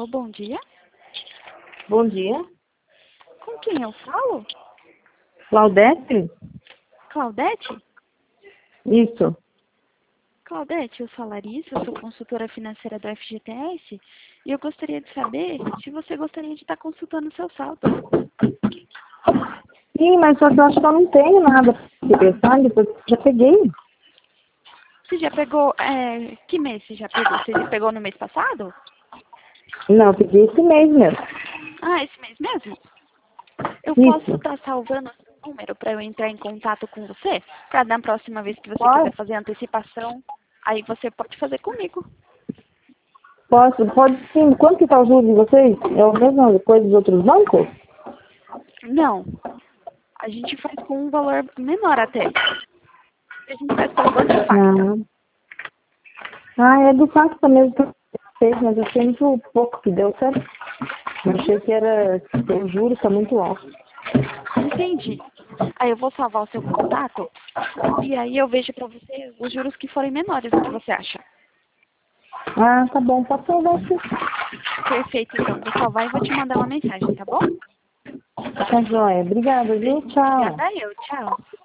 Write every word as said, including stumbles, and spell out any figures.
Alô, bom dia. Bom dia. Com quem eu falo? Claudete? Claudete? Isso. Claudete, eu sou a Larissa, eu sou consultora financeira do F G T S e eu gostaria de saber se você gostaria de estar consultando o seu saldo. Sim, mas só que eu acho que eu não tenho nada para pensar, depois eu já peguei. Você já pegou, é, que mês você já pegou? Você já pegou no mês passado? Não, eu peguei esse mês mesmo. Ah, esse mês mesmo? Eu posso Isso. estar salvando o seu número para eu entrar em contato com você? Para na próxima vez que você quiser Pode? fazer antecipação, aí você pode fazer comigo. Posso? Pode sim. Quanto que tá o juros de vocês? É a mesma coisa dos outros bancos? Não, a gente faz com um valor menor até. A gente faz pelo Banco Facta. Ah, ah é do Facta mesmo que eu fiz, mas eu achei muito pouco que deu, sabe? Eu achei que era, os juros tá muito alto. Entendi. Aí eu vou salvar o seu contato e aí eu vejo pra você os juros que forem menores. O que você acha? Ah, tá bom, pode salvar sim. Perfeito, então. Vou salvar e vou te mandar uma mensagem, tá bom? Tá joia. Obrigada, viu? Tchau. Obrigada eu. Tchau.